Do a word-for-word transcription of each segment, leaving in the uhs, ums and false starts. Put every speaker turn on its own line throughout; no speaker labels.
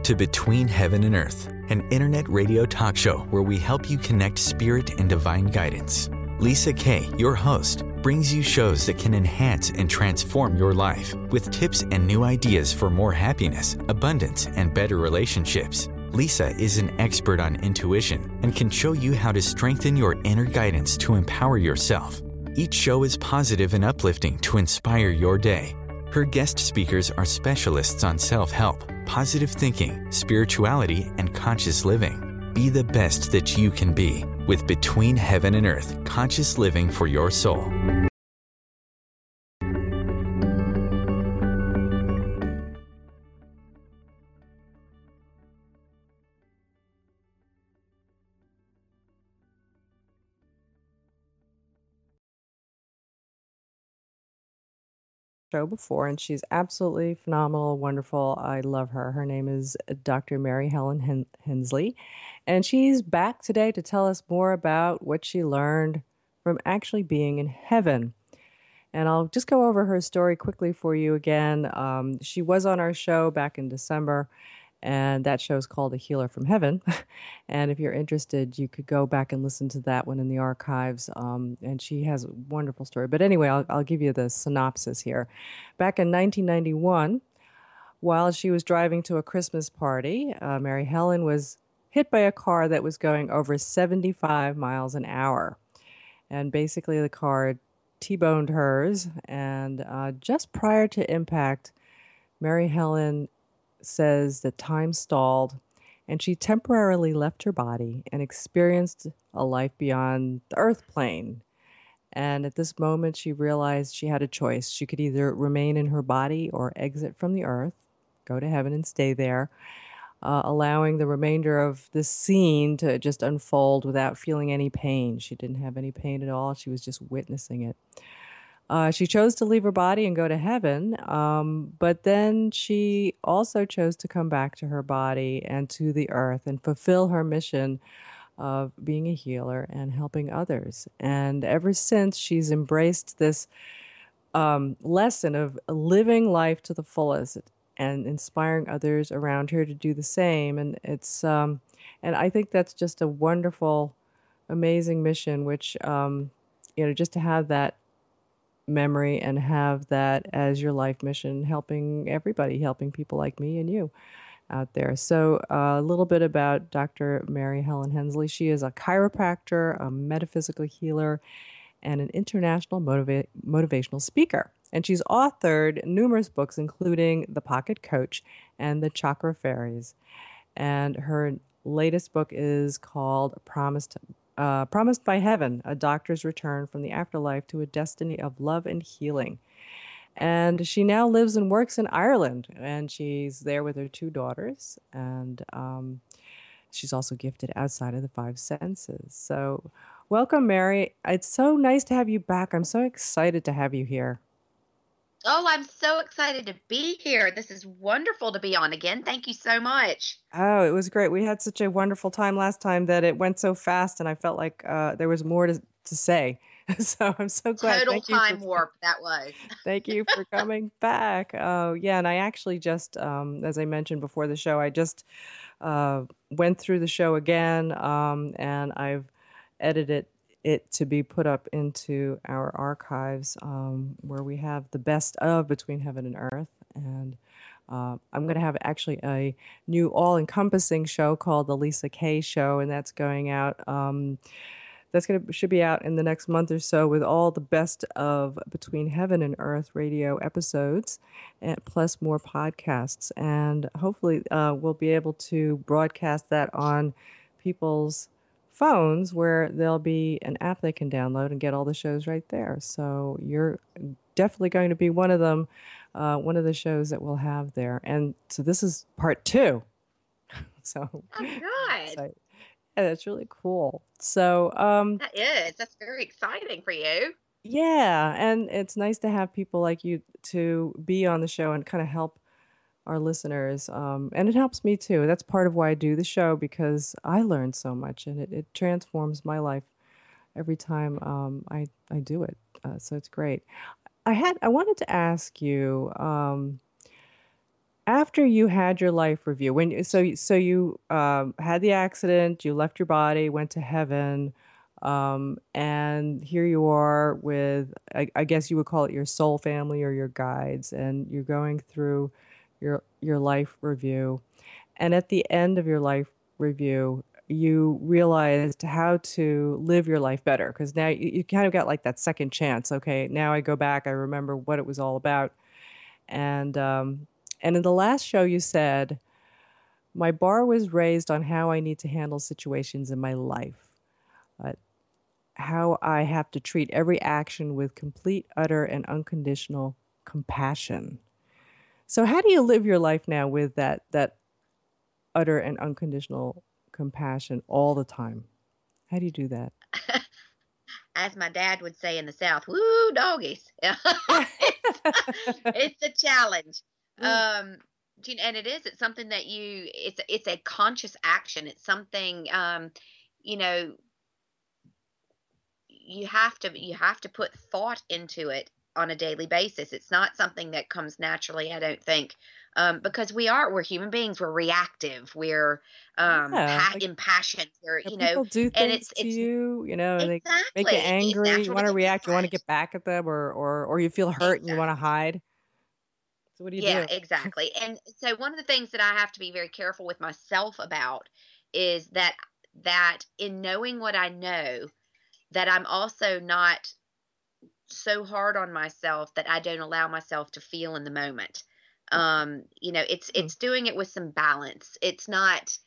to Between Heaven and Earth, an internet radio talk show where we help you connect spirit and divine guidance. Lisa Kay, your host, brings you shows that can enhance and transform your life with tips and new ideas for more happiness, abundance, and better relationships. Lisa is an expert on intuition and can show you how to strengthen your inner guidance to empower yourself. Each show is positive and uplifting to inspire your day. Her guest speakers are specialists on self-help, positive thinking, spirituality, and conscious living. Be the best that you can be with Between Heaven and Earth, conscious living for your soul.
Show before, and she's absolutely phenomenal, wonderful. I love her. Her name is Doctor Mary Helen Hen- Hensley, and she's back today to tell us more about what she learned from actually being in heaven. And I'll just go over her story quickly for you again. Um, she was on our show back in December, and that show is called A Healer from Heaven. And if you're interested, you could go back and listen to that one in the archives. Um, and she has a wonderful story. But anyway, I'll, I'll give you the synopsis here. Back in nineteen ninety-one, while she was driving to a Christmas party, uh, Mary Helen was hit by a car that was going over seventy-five miles an hour. And basically, the car T-boned hers. And uh, just prior to impact, Mary Helen says that time stalled and she temporarily left her body and experienced a life beyond the earth plane. And at this moment, she realized she had a choice. She could either remain in her body or exit from the earth, go to heaven and stay there, uh, allowing the remainder of this scene to just unfold without feeling any pain. She didn't have any pain at all. She was just witnessing it. Uh, she chose to leave her body and go to heaven, um, but then she also chose to come back to her body and to the earth and fulfill her mission of being a healer and helping others. And ever since, she's embraced this um, lesson of living life to the fullest and inspiring others around her to do the same. And it's um, and I think that's just a wonderful, amazing mission. Which um, you know, just to have that memory and have that as your life mission, helping everybody, helping people like me and you out there. So uh, a little bit about Doctor Mary Helen Hensley. She is a chiropractor, a metaphysical healer, and an international motiva- motivational speaker. And she's authored numerous books, including The Pocket Coach and The Chakra Fairies. And her latest book is called Promised Uh, Promised by Heaven, A Doctor's Return from the Afterlife to a Destiny of Love and Healing. And she now lives and works in Ireland, and she's there with her two daughters. And um, she's also gifted outside of the five senses. So welcome, Mary. It's so nice to have you back. I'm so excited to have you here.
Oh, I'm so excited to be here. This is wonderful to be on again. Thank you so much.
Oh, it was great. We had such a wonderful time last time that it went so fast, and I felt like uh, there was more to, to say. So I'm so glad.
Total
Thank you for
time warp that was.
thank you for coming back. Oh, yeah, and I actually just, um, as I mentioned before the show, I just uh, went through the show again, um, and I've edited it to be put up into our archives, um, where we have the best of Between Heaven and Earth. And uh, I'm going to have actually a new all-encompassing show called The Lisa Kay Show, and that's going out. Um, that's going to should be out in the next month or so with all the best of Between Heaven and Earth radio episodes, and plus more podcasts. And hopefully, uh, we'll be able to broadcast that on people's phones, where there'll be an app they can download and get all the shows right there. So you're definitely going to be one of them, uh, one of the shows that we'll have there. And so this is part two. So,
Oh, good.
so yeah, that's really cool. So, um,
That is. That's very exciting for you.
yeah, and it's nice to have people like you to be on the show and kind of help our listeners. Um, and it helps me too. That's part of why I do the show, because I learn so much, and it, it transforms my life every time um, I, I do it. Uh, so it's great. I had I wanted to ask you, um, After you had your life review, when so so you um, had the accident, you left your body, went to heaven, um, and here you are with, I, I guess you would call it your soul family or your guides, and you're going through your your life review. And at the end of your life review, you realized how to live your life better because now you, you kind of got like that second chance. Okay, now I go back, I remember what it was all about. And um, and in the last show, you said, my bar was raised on how I need to handle situations in my life, uh, how I have to treat every action with complete, utter, and unconditional compassion. So, how do you live your life now with that that utter and unconditional compassion all the time? How do you do that?
As my dad would say in the South, "Woo, doggies." it's, it's a challenge. Um, do you- and it is. It's something that you. It's it's a conscious action. It's something. Um, you know, you have to you have to put thought into it on a daily basis. It's not something that comes naturally, I don't think, um, because we are we're human beings. We're reactive. We're um,
Yeah,
pa-
like,
impassioned. We're
you know,
you know,
people do
and
things
it's
to
it's
you, you know, and they make you
exactly it's
angry. You
natural to
want to
get
react. You want to
mad.
get back at them, or or or you feel hurt and you want to
Exactly.
hide. So what do you
Yeah,
do?
exactly. And so one of the things that I have to be very careful with myself about is that that in knowing what I know, that I'm also not so hard on myself that I don't allow myself to feel in the moment. Um, you know, it's
Hmm.
it's doing it with some balance. It's not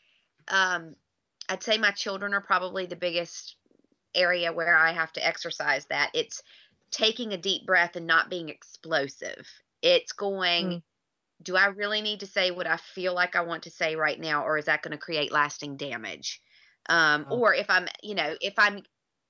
um I'd say my children are probably the biggest area where I have to exercise that. It's taking a deep breath and not being explosive. It's
Mm.
going, do I really need to say what I feel like I want to say right now, or is that going to create lasting damage? Um,
Uh,
or if I'm, you know, if I'm,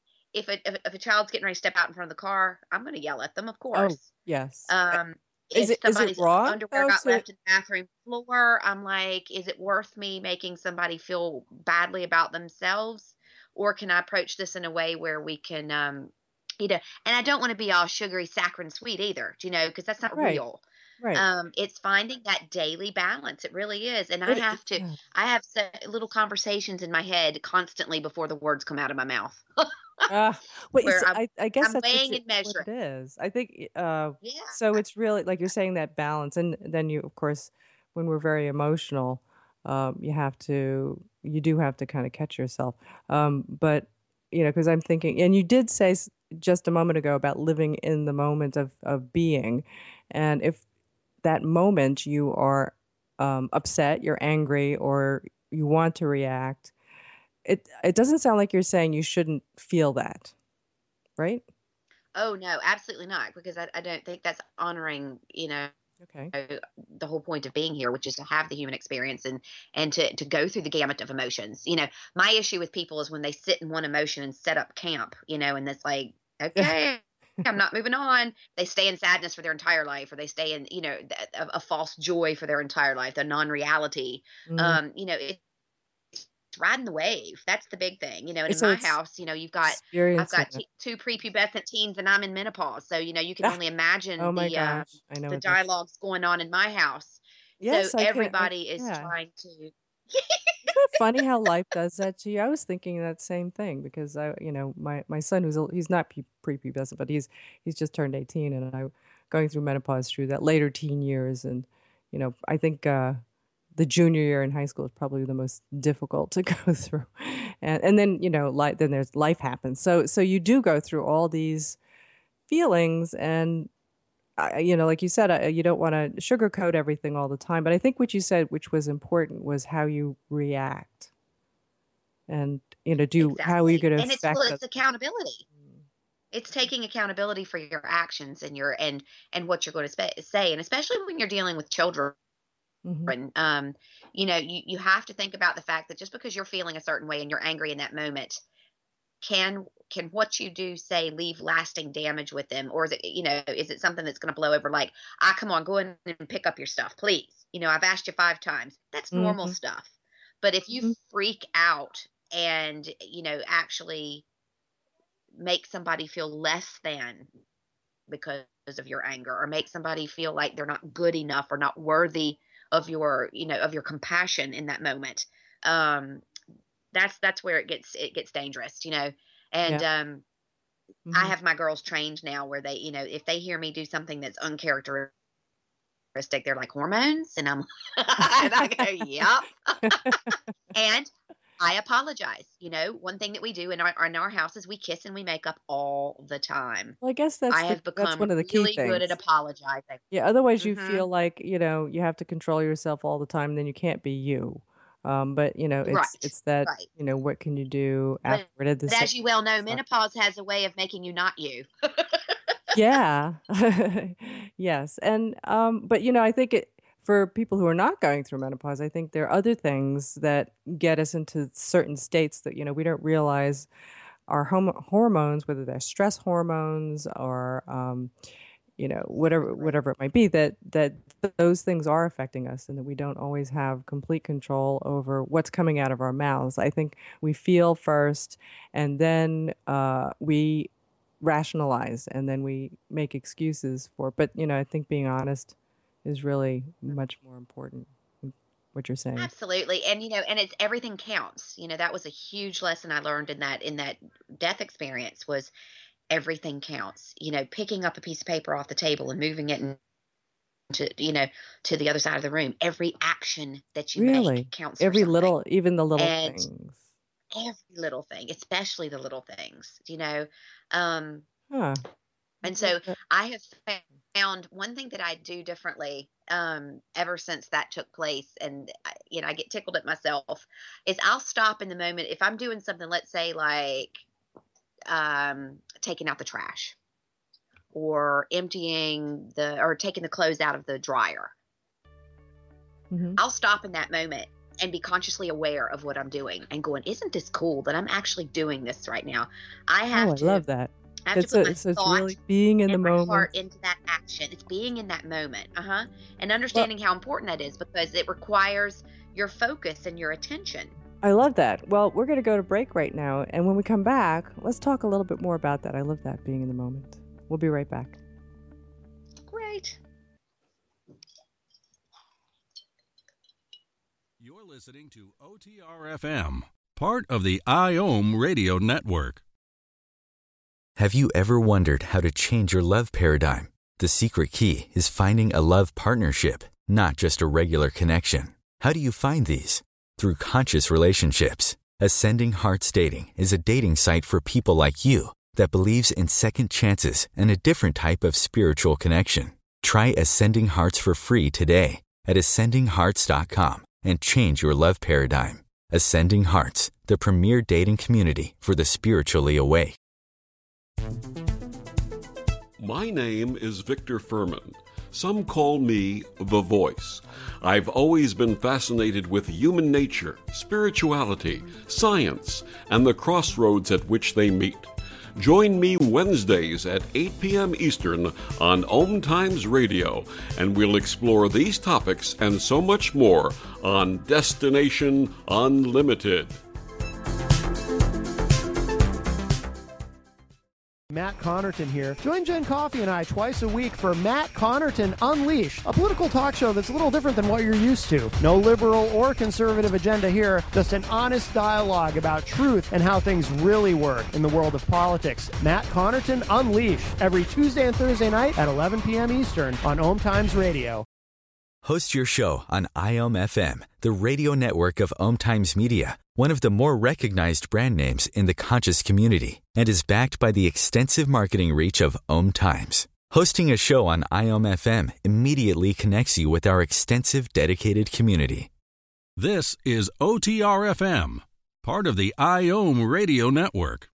if a, if, if a child's getting ready to step out in front of the car, I'm going to yell at them, of
oh,
course.
yes. Uh,
Um,
Is
if
it is it
somebody's
wrong
underwear
though
got
to
left in the bathroom floor, I'm like, is it worth me making somebody feel badly about themselves? Or can I approach this in a way where we can, um, you know, and I don't want to be all sugary, saccharine sweet either, you know, because that's not
right,
real.
right.
Um, it's finding that daily balance. It really is. And I
It
have to,
yeah.
I have set little conversations in my head constantly before the words come out of my mouth
Uh, well,
where
it's,
I'm,
I I guess
I'm
that's what
weighing
you,
and
what
measuring.
it is. I think uh,
Yeah.
so. It's really like you're saying that balance, and then you, of course, when we're very emotional, um, you have to, you do have to kind of catch yourself. Um, but you know, because I'm thinking, and you did say s- just a moment ago about living in the moment of of being, and if that moment you are um, upset, you're angry, or you want to react, it it doesn't sound like you're saying you shouldn't feel that, right?
Oh, no, absolutely not, because I I don't think that's honoring, you know,
Okay.
the whole point of being here, which is to have the human experience and and to to go through the gamut of emotions. You know, my issue with people is when they sit in one emotion and set up camp, you know, and it's like, okay, I'm not moving on. They stay in sadness for their entire life, or they stay in, you know, th- a, a false joy for their entire life, the non-reality.
Mm.
Um, you know, it's riding the wave. That's the big thing, you know. And in
So
my
it's
house, you know, you've got I've
experiencing
got
it.
t- two prepubescent teens, and I'm in menopause, so you know, you can
Ah,
only
oh
imagine
my
the uh,
gosh, I know
the
what that's.
dialogues going on in my house. So
Yes, I can. I
everybody is
yeah.
trying to.
Isn't it funny how life does that to you? I was thinking that same thing because I, you know, my my son who's a, he's not pre- prepubescent, but he's he's just turned eighteen, and I going through menopause through that later teen years, and you know, I think uh, the junior year in high school is probably the most difficult to go through, and and then you know, like then there's life happens. So so you do go through all these feelings, and I, you know, like you said, uh, you don't want to sugarcoat everything all the time. But I think what you said, which was important, was how you react, and you know, do how are you
Exactly,
going to
and it's well,
affect
it's
us?
accountability. It's taking accountability for your actions and your and and what you're going to spa say, and especially when you're dealing with children.
Mm-hmm.
Um, you know, you you have to think about the fact that just because you're feeling a certain way and you're angry in that moment, can can what you do say leave lasting damage with them, or is it, you know, is it something that's going to blow over, like, ah, come on, go in and pick up your stuff, please, you know, I've asked you five times. That's normal
Mm-hmm.
stuff. But if you
Hmm.
freak out and, you know, actually make somebody feel less than because of your anger, or make somebody feel like they're not good enough or not worthy of your, you know, of your compassion in that moment. Um, that's that's where it gets it gets dangerous, you know. And
Yeah.
um, I
Hmm.
have my girls trained now where they, you know, if they hear me do something that's uncharacteristic, they're like, hormones, and I'm and I go, yep. And I apologize. You know, one thing that we do in our in our house is we kiss and we make up all the time.
Well, I guess that's
I
the
have
that's
become
one of the key
really good at
things.
apologizing.
Yeah, otherwise you
Mhm.
feel like, you know, you have to control yourself all the time, and then you can't be you. Um, but, you know, it's
Right.
it's that,
Right.
you know, what can you do
But,
afterward at the
but
same
as you well know,
time?
menopause has a way of making you not you.
Yeah. Yes. And um, but you know, I think it for people who are not going through menopause, I think there are other things that get us into certain states that, you know, we don't realize our homo hormones, whether they're stress hormones or um, you know, whatever
Exactly.
whatever it might be, that that those things are affecting us and that we don't always have complete control over what's coming out of our mouths. I think we feel first, and then uh, we rationalize, and then we make excuses for it. But, you know, I think being honest is really much more important, than what you're saying.
Absolutely. And you know, and it's everything counts. You know, that was a huge lesson I learned in that in that death experience was everything counts. You know, picking up a piece of paper off the table and moving it into, you know, to the other side of the room. Every action that you make
Really?
counts for
Every
something.
little, even the little
And
things.
every little thing, especially the little things, you know. Um,
Huh.
and
Where's
so
that?
I have found one thing that I do differently um, ever since that took place, and I- you know, I get tickled at myself, is I'll stop in the moment if I'm doing something, let's say like um, taking out the trash or emptying the or taking the clothes out of the dryer.
Hmm.
I'll stop in that moment and be consciously aware of what I'm doing and going, isn't this cool that I'm actually doing this right now? I
Oh,
have
I
to
love that.
I have to
It's
put
a,
my
so it's
thought
really being in the
and my heart
moment.
into that action. It's being in that moment. Uh-huh. And
Well,
understanding how important that is because it requires your focus and your attention.
I love that. Well, we're going to go to break right now. And when we come back, let's talk a little bit more about that. I love that, being in the moment. We'll be right back.
Great.
You're listening to O T R F M, part of the IOM Radio Network.
Have you ever wondered how to change your love paradigm? The secret key is finding a love partnership, not just a regular connection. How do you find these? Through conscious relationships. Ascending Hearts Dating is a dating site for people like you that believes in second chances and a different type of spiritual connection. Try Ascending Hearts for free today at ascending hearts dot com and change your love paradigm. Ascending Hearts, the premier dating community for the spiritually awake.
My name is Victor Furman. Some call me The Voice. I've always been fascinated with human nature, spirituality, science, and the crossroads at which they meet. Join me Wednesdays at eight p.m. Eastern on Om Times Radio, and we'll explore these topics and so much more on Destination Unlimited.
Matt Connerton here. Join Jen Coffey and I twice a week for Matt Connerton Unleashed, a political talk show that's a little different than what you're used to. No liberal or conservative agenda here, just an honest dialogue about truth and how things really work in the world of politics. Matt Connerton Unleashed, every Tuesday and Thursday night at eleven p.m. Eastern on Om Times Radio.
Host your show on I O M F M, the radio network of Om Times Media, one of the more recognized brand names in the conscious community, and is backed by the extensive marketing reach of Om Times. Hosting a show on I O M F M immediately connects you with our extensive dedicated community.
This is O T R F M, part of the IOM Radio Network.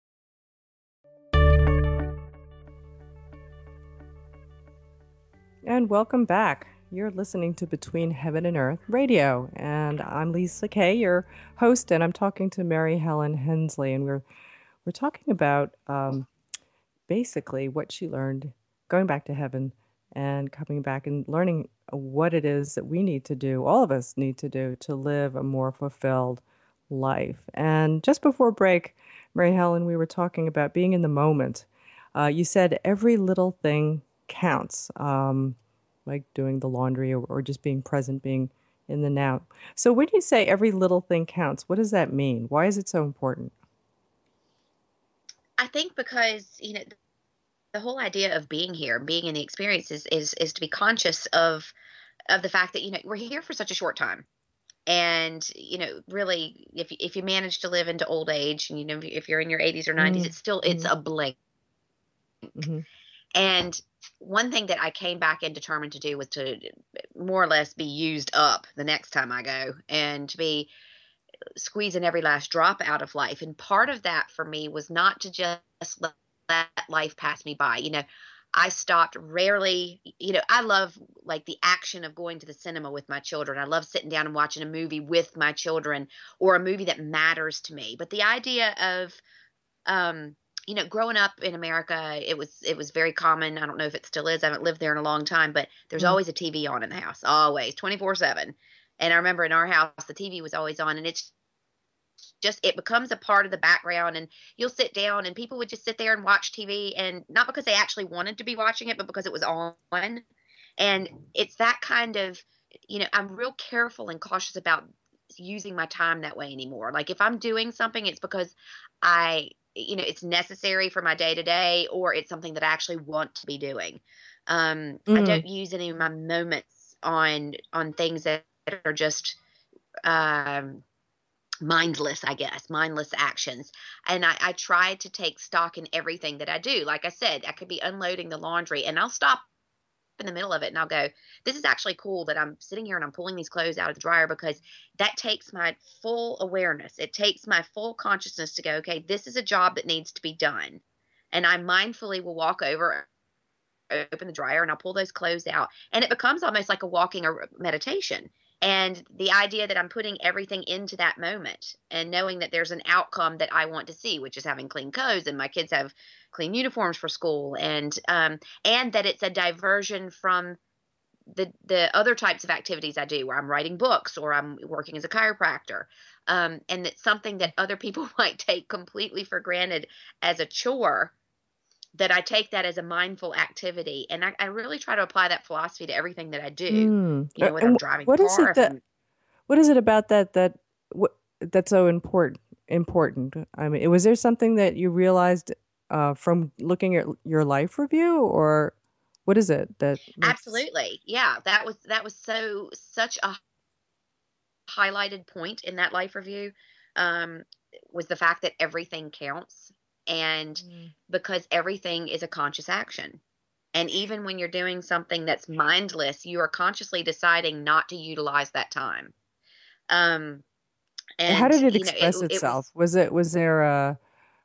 And welcome back. You're listening to Between Heaven and Earth Radio, and I'm Lisa Kay, your host, and I'm talking to Mary Helen Hensley, and we're we're talking about um, basically what she learned going back to heaven and coming back and learning what it is that we need to do, all of us need to do, to live a more fulfilled life. And just before break, Mary Helen, we were talking about being in the moment. Uh, you said every little thing counts. Um, like doing the laundry or, or just being present, being in the now. So when you say every little thing counts, what does that mean? Why is it so important?
I think because, you know, the whole idea of being here, being in the experience is, is, is to be conscious of, of the fact that, you know, we're here for such a short time. And, you know, really, if, if you manage to live into old age and, you know, if you're in your eighties or nineties, it's still, it's
Mm-hmm.
a blink.
Mm-hmm.
And one thing that I came back and determined to do was to more or less be used up the next time I go, and to be squeezing every last drop out of life. And part of that for me was not to just let, let life pass me by. You know, I stopped rarely, you know, I love like the action of going to the cinema with my children. I love sitting down and watching a movie with my children, or a movie that matters to me. But the idea of, um, you know, growing up in America, it was it was very common. I don't know if it still is. I haven't lived there in a long time, but there's
Mm.
always a T V on in the house, always twenty-four seven. And I remember in our house, the T V was always on, and it's just, it becomes a part of the background, and you'll sit down and people would just sit there and watch T V, and not because they actually wanted to be watching it, but because it was on. And it's that kind of, you know, I'm real careful and cautious about using my time that way anymore. Like if I'm doing something, it's because I, you know, it's necessary for my day to day, or it's something that I actually want to be doing. Um, I
Mm.
don't use any of my moments on, on things that are just, um, mindless, I guess, mindless actions. And I, I try to take stock in everything that I do. Like I said, I could be unloading the laundry and I'll stop in the middle of it and I'll go, this is actually cool that I'm sitting here and I'm pulling these clothes out of the dryer, because that takes my full awareness. It takes my full consciousness to go, okay, this is a job that needs to be done. And I mindfully will walk over, open the dryer, and I'll pull those clothes out. And it becomes almost like a walking or meditation. And the idea that I'm putting everything into that moment and knowing that there's an outcome that I want to see, which is having clean clothes, and my kids have clean uniforms for school, and um, and that it's a diversion from the the other types of activities I do, where I'm writing books or I'm working as a chiropractor, um, and it's something that other people might take completely for granted as a chore, that I take that as a mindful activity. And I, I really try to apply that philosophy to everything that I do.
Mm.
You
Uh,
know, whether
And
I'm
wh-
driving
what
a
is
car,
it
if
that
I'm
what is it about that that what that's so important important? I mean, was there something that you realized uh, from looking at your life review, or what is it that makes?
absolutely, yeah, that was that was so such a highlighted point in that life review, um, was the fact that everything counts, and
Mm.
because everything is a conscious action. And even when you're doing something that's mindless, you are consciously deciding not to utilize that time. Um,
How
and
did it
you know, it
express
it
itself?
was
Was it was there a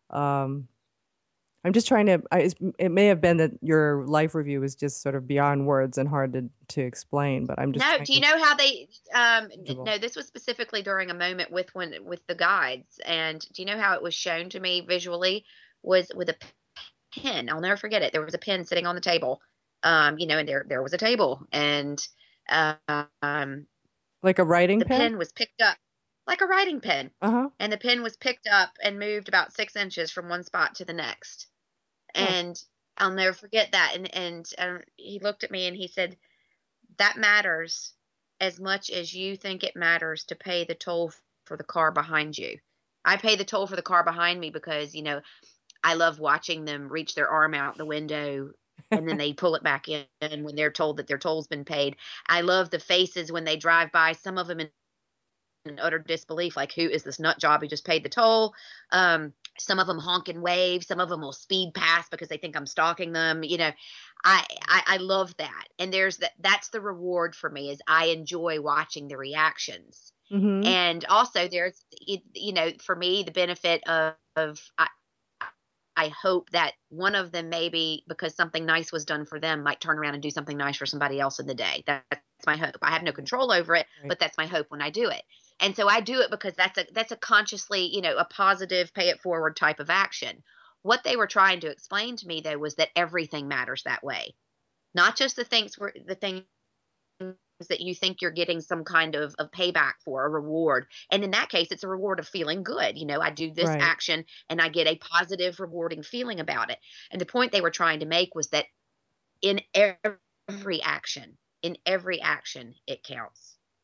um I'm just trying to I, it's- it may have been that your life review was just sort of beyond words and hard to to explain, but I'm just
no.
trying
Do you
to
know how they? Um, n-
tangible.
no, this was specifically during a moment with when with the guides. And do you know how it was shown to me visually? Was with a pen. I'll never forget it. There was a pen sitting on the table. Um, you know, and there there was a table, and uh, um,
Like a writing
the
pen?
pen was picked up like a writing pen,
Uh-huh.
and the pen was picked up and moved about six inches from one spot to the next.
Huh.
And I'll never forget that. And and um, he looked at me and he said, "That matters as much as you think it matters to pay the toll for the car behind you." I pay the toll for the car behind me because, you know, I love watching them reach their arm out the window and then they pull it back in when they're told that their toll's been paid. I love the faces when they drive by, some of them in, in utter disbelief, like, who is this nut job who just paid the toll? Um, some of them honk and wave. Some of them will speed past because they think I'm stalking them. You know, I, I, I love that. And there's that, that's the reward for me, is I enjoy watching the reactions.
Mm-hmm.
And also there's, it, you know, for me, the benefit of, of I, I hope that one of them, maybe because something nice was done for them, might turn around and do something nice for somebody else in the day. That's my hope. I have no control over it,
Right.
but that's my hope when I do it. And so I do it because that's a that's a consciously, you know, a positive, pay it forward type of action. What they were trying to explain to me, though, was that everything matters that way, not just the things where the things that you think you're getting some kind of, of payback for, a reward. And in that case, it's a reward of feeling good. You know, I do this
Right.
action and I get a positive, rewarding feeling about it. And the point they were trying to make was that in every action, in every action, it counts.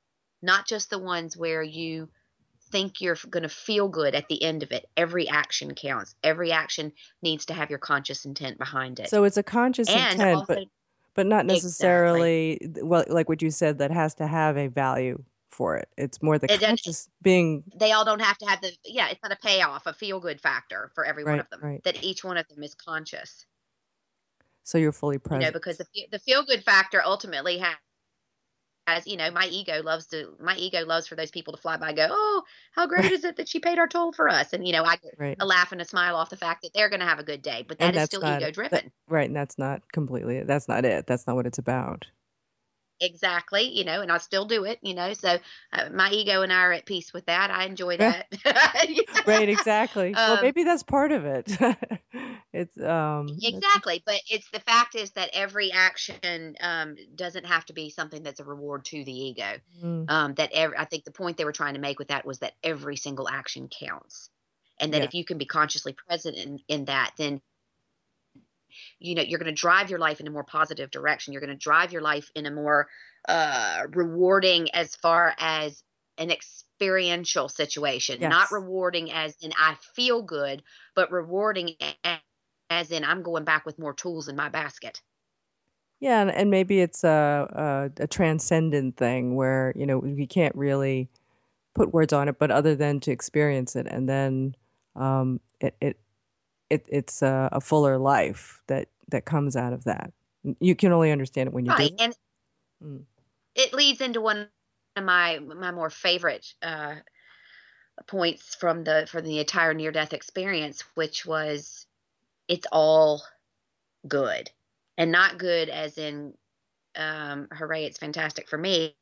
not just the ones where you think you're going to feel good at the end of it. Every action counts. Every action needs to have your conscious intent behind it.
So it's a conscious
and
intent,
also,
but but not
exactly.
necessarily, well, like what you said, that has to have a value for it. It's more the
It doesn't-
conscious being.
They all don't have to have the, yeah, it's not a payoff, a feel good factor for every one
Right,
of them.
right.
That each one of them is conscious.
So you're fully
You
present.
know, because the the feel good factor ultimately has, as you know, my ego loves to, my ego loves for those people to fly by and go, oh, how great is it that she paid our toll for us? And, you know, I get
Right.
a laugh and a smile off the fact that they're going to have a good day, but that
And
is
that's
still
not
ego
it.
driven.
That- right, and that's not completely it. That's not it. That's not what it's about.
Exactly. You know, and I still do it, you know, so uh, my ego and I are at peace with that. I enjoy
Yeah.
that.
Right, exactly. Well,
Um,
maybe that's part of it. It's um that's-
Exactly. But it's the fact is that every action um, doesn't have to be something that's a reward to the ego.
Mm,
Um, that every, I think the point they were trying to make with that was that every single action counts. And that
Yeah.
if you can be consciously present in, in that, then you know you're going to drive your life in a more positive direction. You're going to drive your life in a more uh, rewarding as far as an experiential situation,
Yes.
not rewarding as in I feel good, but rewarding a- as in I'm going back with more tools in my basket.
Yeah, and, and maybe it's a, a a transcendent thing where, you know, we can't really put words on it, but other than to experience it, and then um, it it it it's a, a fuller life that that comes out of that. You can only understand it when you
Right.
do it.
And
Mm.
it leads into one of my my more favorite uh, points from the from the entire near death experience, which was it's all good, and not good as in um, hooray, it's fantastic for me.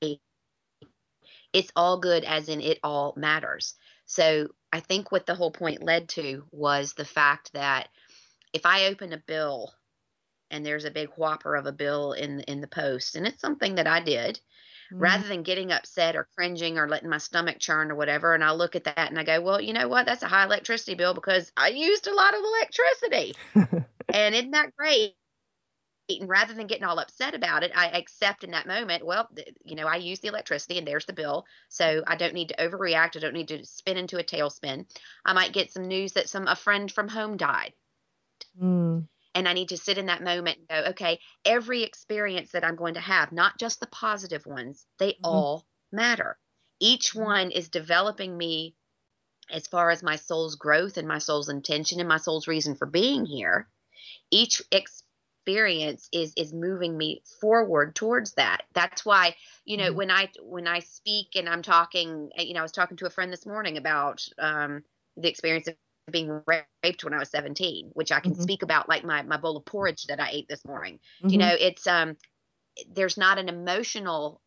It's all good as in it all matters. So I think what the whole point led to was the fact that if I open a bill and there's a big whopper of a bill in in the post, and it's something that I did,
Mm.
rather than getting upset or cringing or letting my stomach churn or whatever, and I look at that and I go, well, you know what? That's a high electricity bill because I used a lot of electricity. And isn't that great? And rather than getting all upset about it, I accept in that moment, well, th- you know, I use the electricity and there's the bill. So I don't need to overreact. I don't need to spin into a tailspin. I might get some news that some a friend from home died.
Mm.
And I need to sit in that moment and go, okay, every experience that I'm going to have, not just the positive ones, they
Mhm.
all matter. Each
Mhm.
one is developing me as far as my soul's growth and my soul's intention and my soul's reason for being here. Each experience is is moving me forward towards that. That's why, you know,
Mhm.
when I when I speak and I'm talking, you know, I was talking to a friend this morning about um, the experience of being raped when I was seventeen, which I can
Mhm.
speak about like my my bowl of porridge that I ate this morning.
Mhm.
You know, it's um there's not an emotional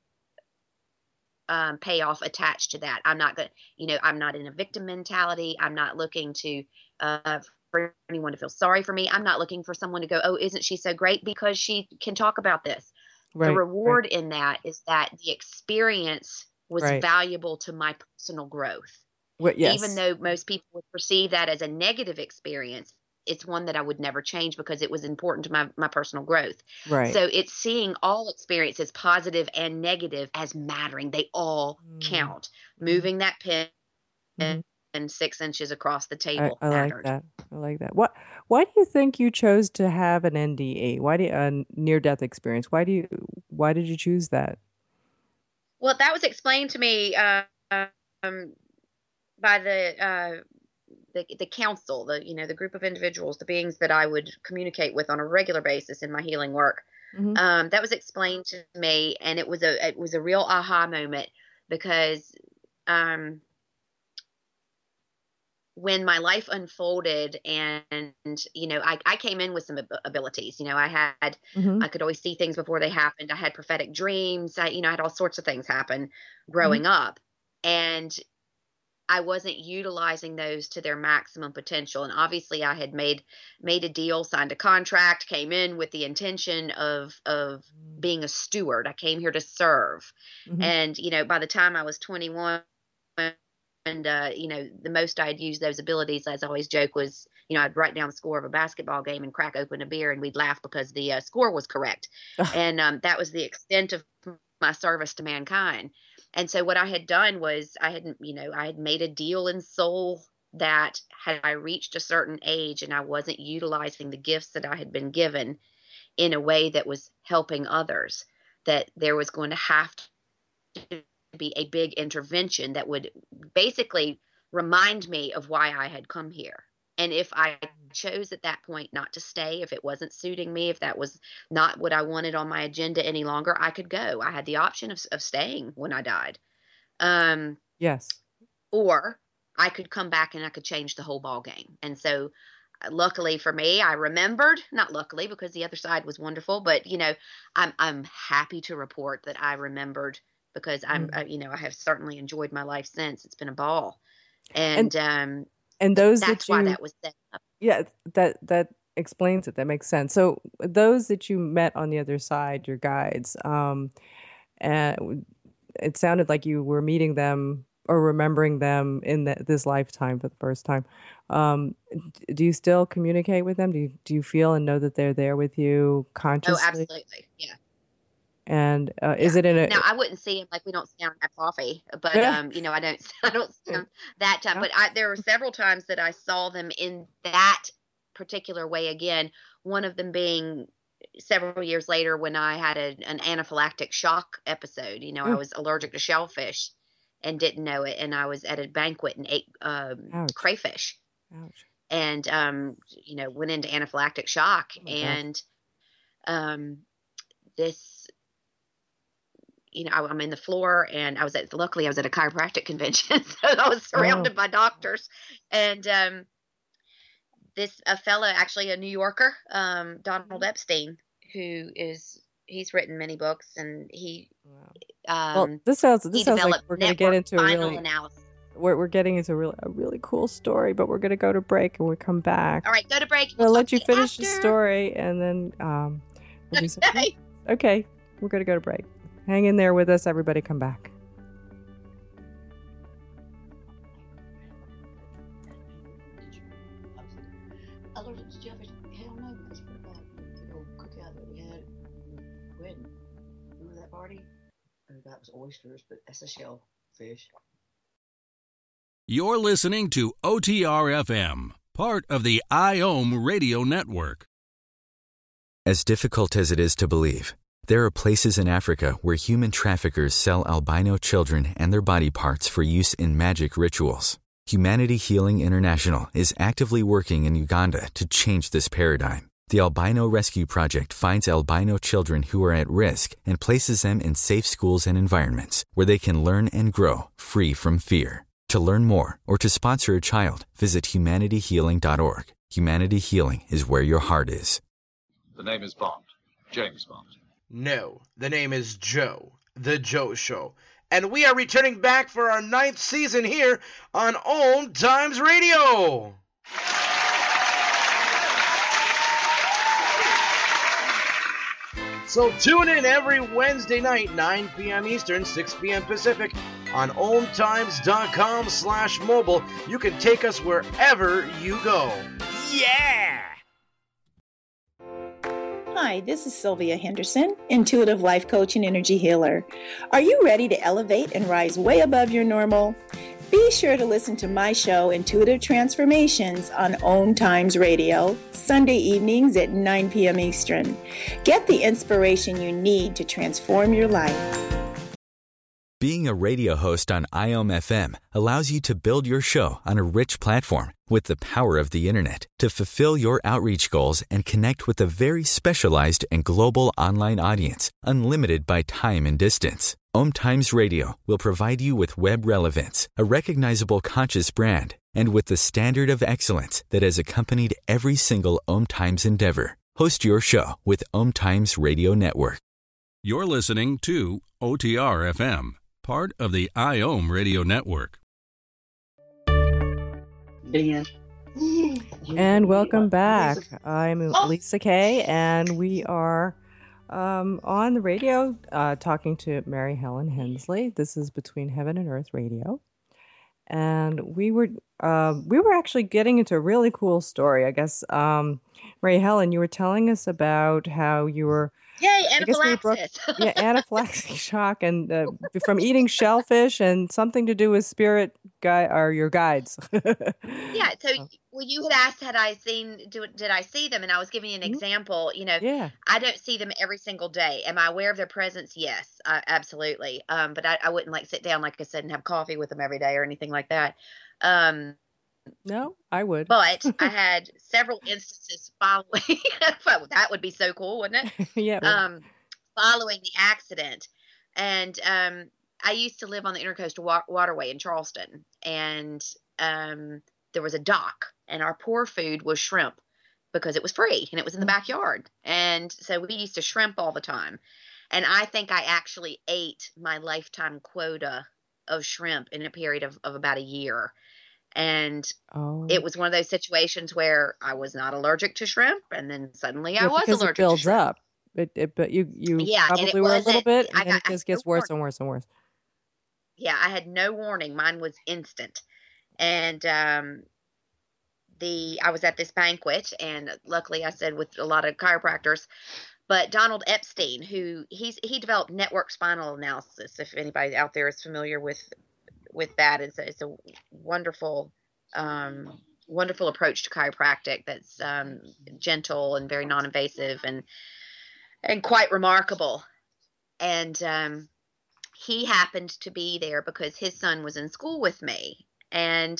um, payoff attached to that. I'm not going, you know, I'm not in a victim mentality. I'm not looking to uh, for anyone to feel sorry for me. I'm not looking for someone to go, oh, isn't she so great because she can talk about this.
Right.
The
Right.
reward in that is that the experience was
Right.
valuable to my personal growth.
What? Yes.
Even though most people would perceive that as a negative experience, it's one that I would never change because it was important to my, my personal growth.
Right.
So it's seeing all experiences, positive and negative, as mattering. They all
Mm.
count.
Mhm.
Moving that pen
Mhm.
and six inches across the
I,
table
I like
mattered.
that. I like that. What? Why do you think you chose to have an N D E? Why do you, a near death experience? Why do you? Why did you choose that?
Well, that was explained to me uh, um, by the uh, the the council, the you know the group of individuals, the beings that I would communicate with on a regular basis in my healing work.
Mhm.
Um, that was explained to me, and it was a it was a real aha moment because um, when my life unfolded, and you know I, I came in with some ab- abilities. You know, I had
Mhm.
I could always see things before they happened. I had prophetic dreams. I, you know, I had all sorts of things happen
Mhm.
growing up, and I wasn't utilizing those to their maximum potential. And obviously I had made made a deal, signed a contract, came in with the intention of of being a steward. I came here to serve.
Mhm.
And, you know, by the time I was twenty-one, and uh, you know, the most I'd use those abilities, as I always joke, was, you know, I'd write down the score of a basketball game and crack open a beer and we'd laugh because the uh, score was correct.
Ugh.
And um, that was the extent of my service to mankind. And so what I had done was I had, you know, I had made a deal in soul that had I reached a certain age and I wasn't utilizing the gifts that I had been given in a way that was helping others, that there was going to have to be a big intervention that would basically remind me of why I had come here. And if I chose at that point not to stay, if it wasn't suiting me, if that was not what I wanted on my agenda any longer, I could go. I had the option of, of staying when I died. Um,
yes.
Or I could come back and I could change the whole ball game. And so luckily for me, I remembered, not luckily because the other side was wonderful, but you know, I'm, I'm happy to report that I remembered, because I'm, mm-hmm. uh, you know, I have certainly enjoyed my life since. It's been a ball. And, and, um,
and those
that's
that you,
why that was set up.
Yeah, that, that explains it. That makes sense. So those that you met on the other side, your guides, um, and it sounded like you were meeting them or remembering them in the, this lifetime for the first time. Um, do you still communicate with them? Do you, do you feel and know that they're there with you consciously?
Oh, absolutely. Yeah.
And uh,
yeah.
is it in a?
Now I wouldn't see them like we don't sit down and have coffee, but um, you know, I don't, I don't see them that time. But I, there were several times that I saw them in that particular way again. One of them being several years later when I had a, an anaphylactic shock episode. You know, mm. I was allergic to shellfish and didn't know it, and I was at a banquet and ate um, crayfish.
Ouch.
And um, you know, went into anaphylactic shock, oh and um, this. You know, I, I'm in the floor, and I was at, luckily I was at a chiropractic convention, so I was surrounded oh. by doctors. And um, this, a fellow, actually a New Yorker, um, Donald Epstein, who is, he's written many books, and he, wow. um,
well, this sounds, this sounds like we're going to get into a really,
analysis.
We're, we're getting into a really, a really cool story, but we're going to go to break, and we come back.
All right, go to break.
We'll,
we'll
let you finish
after.
the story, and then, um, we'll do something.
Okay.
Okay, we're going to go to break. Hang in there with us, everybody. Come back.
Allergic to shellfish? Hell no, because what about the old cookout that we had at the wedding? Remember that party? Oh, that was oysters, but that's a shellfish.
You're listening to O T R F M, part of the I O M Radio Network.
As difficult as it is to believe, there are places in Africa where human traffickers sell albino children and their body parts for use in magic rituals. Humanity Healing International is actively working in Uganda to change this paradigm. The Albino Rescue Project finds albino children who are at risk and places them in safe schools and environments where they can learn and grow free from fear. To learn more or to sponsor a child, visit humanity healing dot org. Humanity Healing is where your heart is.
The name is Bond. James Bond.
No, the name is Joe, The Joe Show. And we are returning back for our ninth season here on Om Times Radio. So tune in every Wednesday night, nine p.m. Eastern, six p.m. Pacific, on omtimes.com slash mobile. You can take us wherever you go. Yeah!
Hi, this is Sylvia Henderson, intuitive life coach and energy healer. Are you ready to elevate and rise way above your normal? Be sure to listen to my show, Intuitive Transformations, on Om Times Radio, Sunday evenings at nine p.m. Eastern. Get the inspiration you need to transform your life.
Being a radio host on I O M F M allows you to build your show on a rich platform with the power of the internet to fulfill your outreach goals and connect with a very specialized and global online audience, unlimited by time and distance. Om Times Radio will provide you with web relevance, a recognizable conscious brand, and with the standard of excellence that has accompanied every single Om Times endeavor. Host your show with Om Times Radio Network.
You're listening to O T R F M, part of the I O M Radio Network.
And welcome back. I'm Lisa Kay, and we are um, on the radio uh, talking to Mary Helen Hensley. This is Between Heaven and Earth Radio. And we were uh, we were actually getting into a really cool story, I guess. Um, Mary Helen, you were telling us about how you were
Yay,
I guess we broke,
anaphylaxis.
yeah, anaphylactic shock, and uh, from eating shellfish, and something to do with spirit guy or your guides.
Yeah. So, well, you had asked, had I seen, do, did I see them? And I was giving you an
Mhm.
example. You know,
Yeah.
I don't see them every single day. Am I aware of their presence? Yes, uh, absolutely. Um, but I, I wouldn't like sit down, like I said, and have coffee with them every day or anything like that. Um,
No, I would.
but I had several instances following. That would be so cool, wouldn't it?
Yeah.
Um, following the accident, and um, I used to live on the Intercoastal wa- Waterway in Charleston, and um, there was a dock, and our poor food was shrimp because it was free and it was in the backyard, and so we used to shrimp all the time. And I think I actually ate my lifetime quota of shrimp in a period of, of about a year. And
Oh.
it was one of those situations where I was not allergic to shrimp, and then suddenly I
Yeah,
was
because it
allergic to
builds
shrimp.
up. It, it, but you, you
Yeah, and it
probably were a little
wasn't.
bit, and
I
then
got.
it
I had
just
no
gets worse
warning.
and worse and worse.
Yeah, I had no warning. Mine was instant, and um, the I was at this banquet, and luckily I said with a lot of chiropractors, but Donald Epstein, who he's he developed network spinal analysis. If anybody out there is familiar with with that, it's a, it's a wonderful. Um, wonderful approach to chiropractic that's um, gentle and very non-invasive and and quite remarkable. And um, he happened to be there because his son was in school with me, and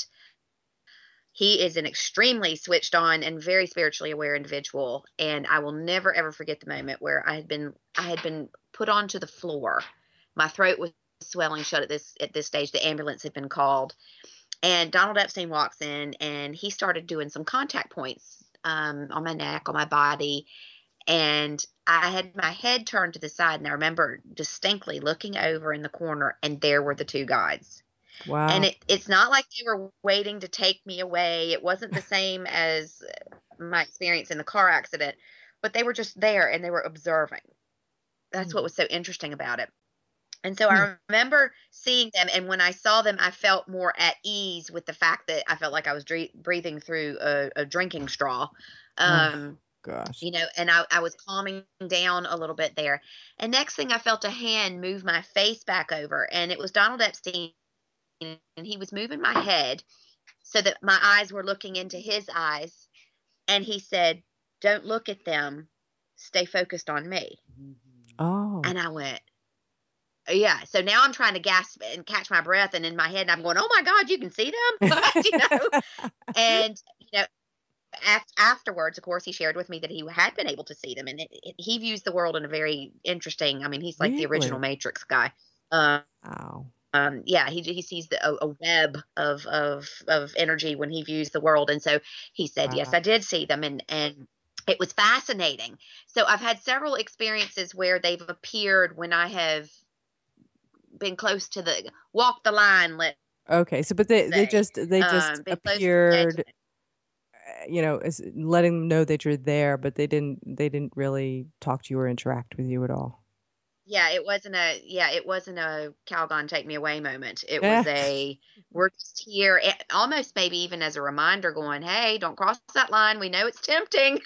he is an extremely switched on and very spiritually aware individual. And I will never ever forget the moment where I had been I had been put onto the floor. My throat was swelling shut at this at this stage. The ambulance had been called. And Donald Epstein walks in, and he started doing some contact points um, on my neck, on my body. And I had my head turned to the side, and I remember distinctly looking over in the corner, and there were the two guides.
Wow.
And it, it's not like they were waiting to take me away. It wasn't the same as my experience in the car accident, but they were just there, and they were observing. That's
Mm.
what was so interesting about it. And so
Hmm.
I remember seeing them, and when I saw them, I felt more at ease with the fact that I felt like I was dre- breathing through a, a drinking straw. Um,
Gosh.
you know, and I, I was calming down a little bit there. And next thing I felt a hand move my face back over, and it was Donald Epstein, and he was moving my head so that my eyes were looking into his eyes. And he said, "Don't look at them. Stay focused on me."
Oh.
And I went, yeah. So now I'm trying to gasp and catch my breath, and in my head I'm going, "Oh my God, you can see them," you know. And you know, af- afterwards, of course, he shared with me that he had been able to see them, and it, it, he views the world in a very interesting. I mean, he's like the original
Really?
Matrix guy. Um,
Wow.
um, yeah, he he sees the, a, a web of of of energy when he views the world, and so he said,
Wow.
"Yes, I did see them," and and it was fascinating. So I've had several experiences where they've appeared when I have been close to the walk the line. Let
Okay. So, but they, they
say,
just, they just
um, been close to the edge of
appeared,
it.
uh, you know, as letting them know that you're there, but they didn't, they didn't really talk to you or interact with you at all.
Yeah, it wasn't a yeah, it wasn't a Calgon take me away moment. It
Yeah.
was a we're just here, eh, almost maybe even as a reminder, going, "Hey, don't cross that line. We know it's tempting,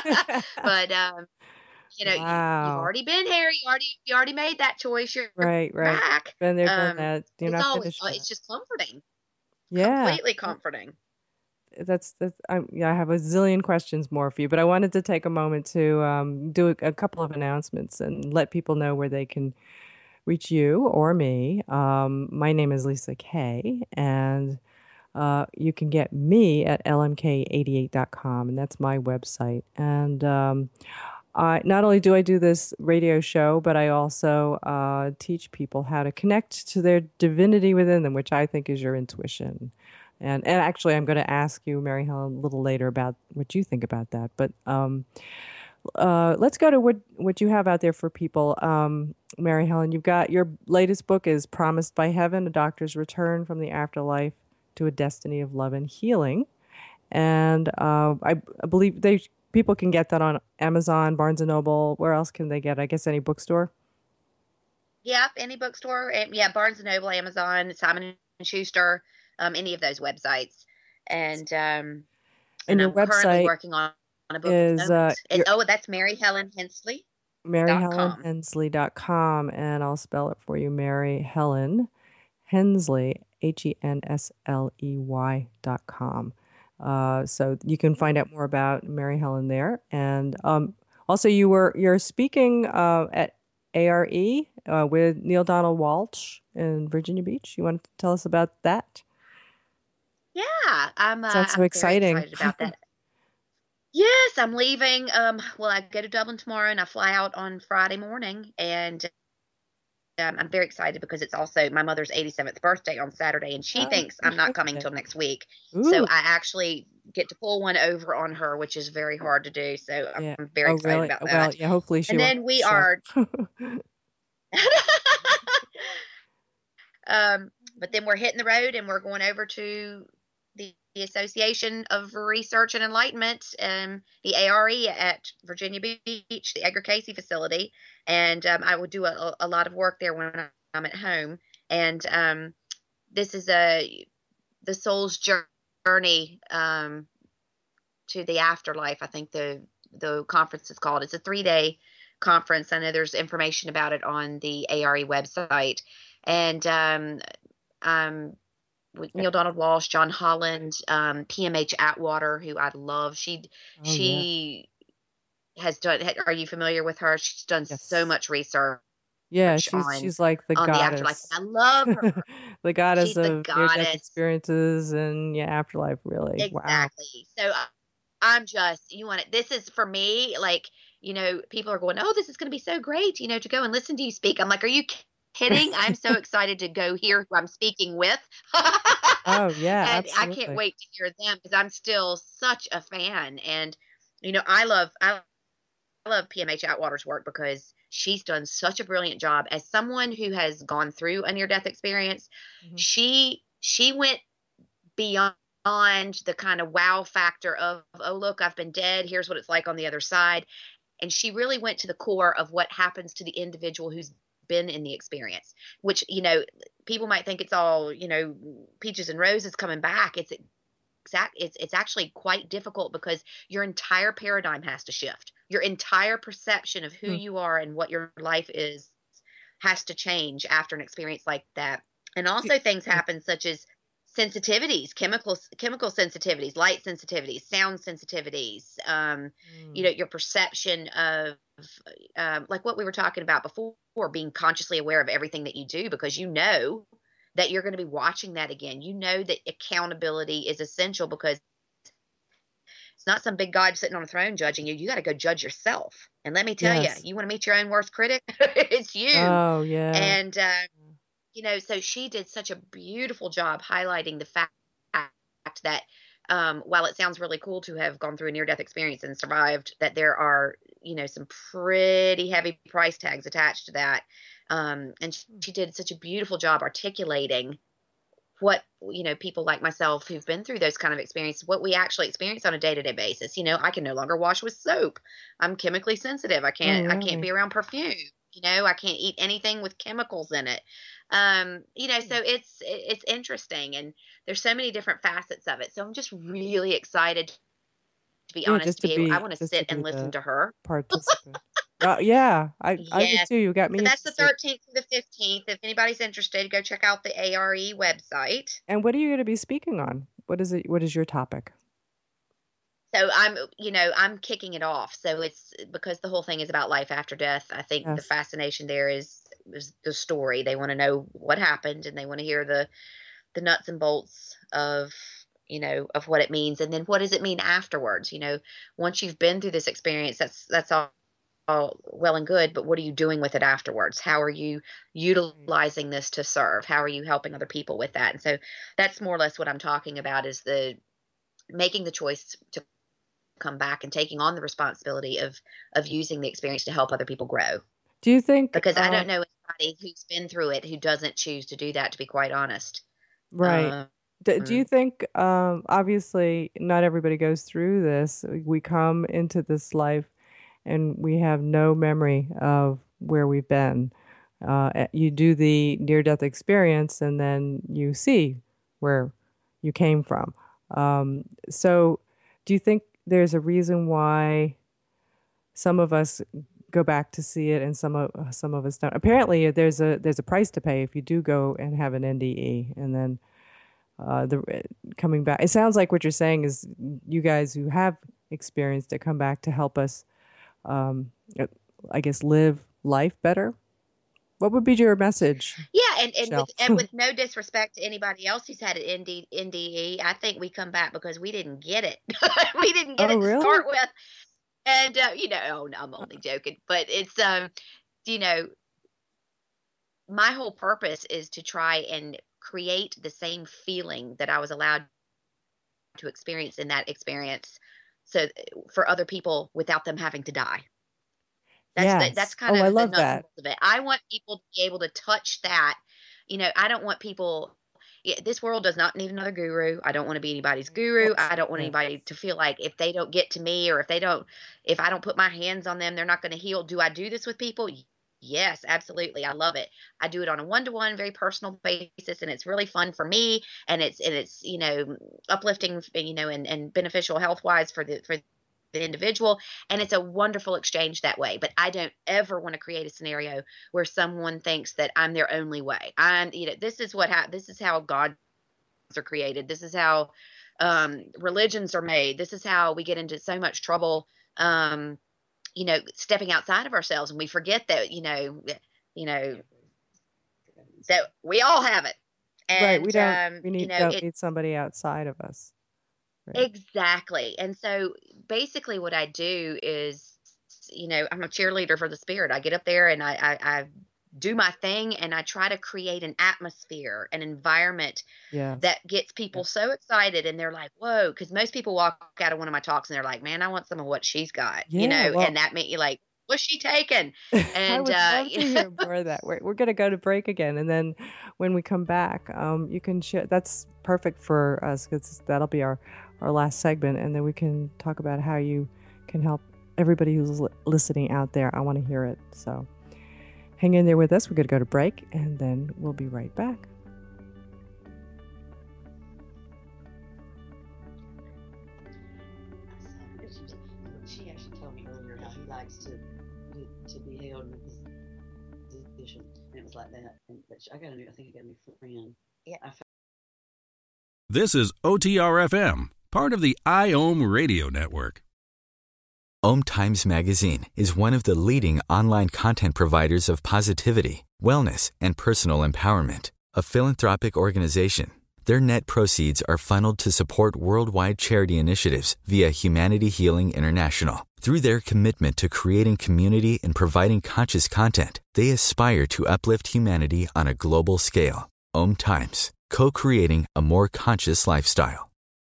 but um, you know, you, you've
Wow.
already been here. You already you already made that choice. You're
Right, right.
back."
Been there, done
Um,
that. You're
it's
not
always
finished
uh,
yet.
it's just comforting,
Yeah.
completely comforting.
That's that's I yeah, I have a zillion questions more for you, but I wanted to take a moment to um, do a, a couple of announcements and let people know where they can reach you or me. Um, my name is Lisa Kay, and uh, you can get me at L M K eighty-eight dot com, and that's my website. And um, I not only do I do this radio show, but I also uh, teach people how to connect to their divinity within them, which I think is your intuition. And and actually, I'm going to ask you, Mary Helen, a little later about what you think about that. But um, uh, let's go to what what you have out there for people. Um, Mary Helen, you've got your latest book is Promised by Heaven: A Doctor's Return from the Afterlife to a Destiny of Love and Healing. And uh, I, I believe they people can get that on Amazon, Barnes and Noble. Where else can they get it? I guess any bookstore.
Yep, any bookstore. eh, Yeah, Barnes and Noble, Amazon, Simon and Schuster, um, any of those websites. And um,
And
and
your
I'm currently
website,
working on to book
is
these
uh,
moments. And,
your
oh, that's Mary Helen Hensley
Mary
dot
Helen
com.
Hensley dot com, and I'll spell it for you. Mary Helen Hensley, H E N S L E Y dot com. Uh, so you can find out more about Mary Helen there. And um, also, you were you're speaking uh, at A R E uh, with Neil Donald Walsh in Virginia Beach. You want to tell us about that?
Yeah, I'm uh,
Sounds so
I'm very
exciting.
excited about that. Yes, I'm leaving. Um, well, I go to Dublin tomorrow, and I fly out on Friday morning, and um, I'm very excited because it's also my mother's eighty-seventh birthday on Saturday, and she
Oh,
thinks
happy
I'm not coming
birthday.
till next week. So
Ooh,
I actually get to pull one over on her, which is very hard to do. So
yeah.
I'm very
Oh,
excited
really?
about
Well,
that.
yeah, hopefully she
And
won't
then we
show.
are, um, but then we're hitting the road, and we're going over to the, the Association of Research and Enlightenment, um, the A R E at Virginia Beach, the Edgar Casey facility, and um, I will do a, a lot of work there when I'm at home. And um, this is a the soul's journey um, to the afterlife. I think the the conference is called. It's a three day conference. I know there's information about it on the A R E website, and um, um, with Neil Donald Walsh, John Holland, um, P M H Atwater, who I love. She
Oh, yeah.
she has done. Are you familiar with her? She's done so
Yes.
much research
Yeah, she's
on
she's like the
on the afterlife.
goddess.
I love her.
The goddess
She's the
of near-death
goddess.
experiences and yeah, afterlife, really. Wow.
Exactly. So I, I'm just, you want it. This is for me, like, you know, people are going, oh, this is going to be so great, you know, to go and listen to you speak. I'm like, are you kidding? I'm so excited to go hear who I'm speaking with.
Oh, yeah,
And I can't
absolutely.
wait to hear them because I'm still such a fan. And, you know, I love, I love P M H Atwater's work because she's done such a brilliant job as someone who has gone through a near death experience.
Mhm.
She, she went beyond the kind of wow factor of, oh, look, I've been dead. Here's what it's like on the other side. And she really went to the core of what happens to the individual who's been in the experience, which, you know, people might think it's all, you know, peaches and roses coming back. It's exact. It's, it's actually quite difficult because your entire paradigm has to shift. Your entire perception of who
Hmm.
you are and what your life is has to change after an experience like that. And also things happen such as sensitivities, chemical chemical sensitivities, light sensitivities, sound sensitivities, um, you know, your perception of um, like what we were talking about before, being consciously aware of everything that you do because you know that you're going to be watching that again. You know that accountability is essential because it's not some big God sitting on a throne judging you. You got to go judge yourself. And let me tell
Yes.
you, you want to meet your own worst critic? It's you.
Oh, yeah.
And uh, you know, so she did such a beautiful job highlighting the fact that um, while it sounds really cool to have gone through a near-death experience and survived, that there are, you know, some pretty heavy price tags attached to that. Um, and she, she did such a beautiful job articulating what, you know, people like myself who've been through those kind of experiences, what we actually experience on a day-to-day basis. You know, I can no longer wash with soap. I'm chemically sensitive. I
Oh,
can't, I can't
really?
be around perfume. You know, I can't eat anything with chemicals in it. Um, you know, so it's, it's interesting and there's so many different facets of it. So I'm just really excited to be
Yeah,
honest,
just
to
to
be able, I
be
want to
just to
sit and
be
listen
the
to her.
participant. Uh, yeah, I I would
Yes.
too. You got me
So that's the
interested.
thirteenth to the fifteenth. If anybody's interested, go check out the A R E website.
And what are you going to be speaking on? What is it? What is your topic?
So I'm, you know, I'm kicking it off. So it's because the whole thing is about life after death. I think the
Yes.
fascination there is, is the story. They want to know what happened and they want to hear the, the nuts and bolts of, you know, of what it means. And then what does it mean afterwards? You know, once you've been through this experience, that's, that's all, all well and good, but what are you doing with it afterwards? How are you utilizing this to serve? How are you helping other people with that? And so that's more or less what I'm talking about is the making the choice to come back and taking on the responsibility of of using the experience to help other people grow.
Do you think?
Because I
Uh,
don't know anybody who's been through it who doesn't choose to do that, to be quite honest.
right.
Um,
D- do you think? Um, obviously, not everybody goes through this. We come into this life, and we have no memory of where we've been. Uh, eh, you do the near-death experience, and then you see where you came from. Um, so, do you think there's a reason why some of us go back to see it and some of some of us don't. Apparently, there's a there's a price to pay if you do go and have an N D E, and then uh, the coming back. It sounds like what you're saying is you guys who have experienced it come back to help us, um, I guess, live life better. What would be your message?
Yeah, and, and, with, and with no disrespect to anybody else who's had an N D, N D E, I think we come back because we didn't get it. we didn't get
oh,
it to
really?
start with. And, uh, you know, oh, no, I'm only joking. But it's, um, you know, my whole purpose is to try and create the same feeling that I was allowed to experience in that experience. So for other people without them having to die. That's
yes.
the, that's kind
oh,
of
I
the
love
nuts and
that.
bolts of it. I want people to be able to touch that. You know, I don't want people. Yeah, this world does not need another guru. I don't want to be anybody's guru. I don't want anybody to feel like if they don't get to me or if they don't, if I don't put my hands on them, they're not going to heal. Do I do this with people? Yes, absolutely. I love it. I do it on a one-to-one, very personal basis, and it's really fun for me. And it's, and it's, you know, uplifting, you know, and, and beneficial health-wise for the, for the individual. And it's a wonderful exchange that way. But I don't ever want to create a scenario where someone thinks that I'm their only way. I'm, you know, this is what, ha- this is how gods are created. This is how um, religions are made. This is how we get into so much trouble, um, you know, stepping outside of ourselves. And we forget that, you know, you know, that we all have it. And,
right. We don't,
um,
we need,
you know,
don't
it,
need somebody outside of us. Right.
Exactly. And so basically what I do is, you know, I'm a cheerleader for the spirit. I get up there and I, I, I do my thing and I try to create an atmosphere, an environment
yes.
that gets people yes. so excited and they're like, whoa, because most people walk out of one of my talks and they're like, man, I want some of what she's got,
yeah,
you know,
well,
and that made you like, what's she taking? And
I would
uh,
love to hear more of that. We're, we're going to go to break again. And then when we come back, um, you can share. That's perfect for us because that'll be our, our last segment. And then we can talk about how you can help everybody who's li- listening out there. I want to hear it. So hang in there with us. We're going to go to break and then we'll be right back.
She actually told me earlier how he likes to to be held in this position, and it was like that. And but I got a new, I think I got a new friend.
Yeah.
I
This is O T R F M, part of the I O M Radio Network.
Om Times Magazine is one of the leading online content providers of positivity, wellness, and personal empowerment. A philanthropic organization, their net proceeds are funneled to support worldwide charity initiatives via Humanity Healing International. Through their commitment to creating community and providing conscious content, they aspire to uplift humanity on a global scale. Om Times, co-creating a more conscious lifestyle.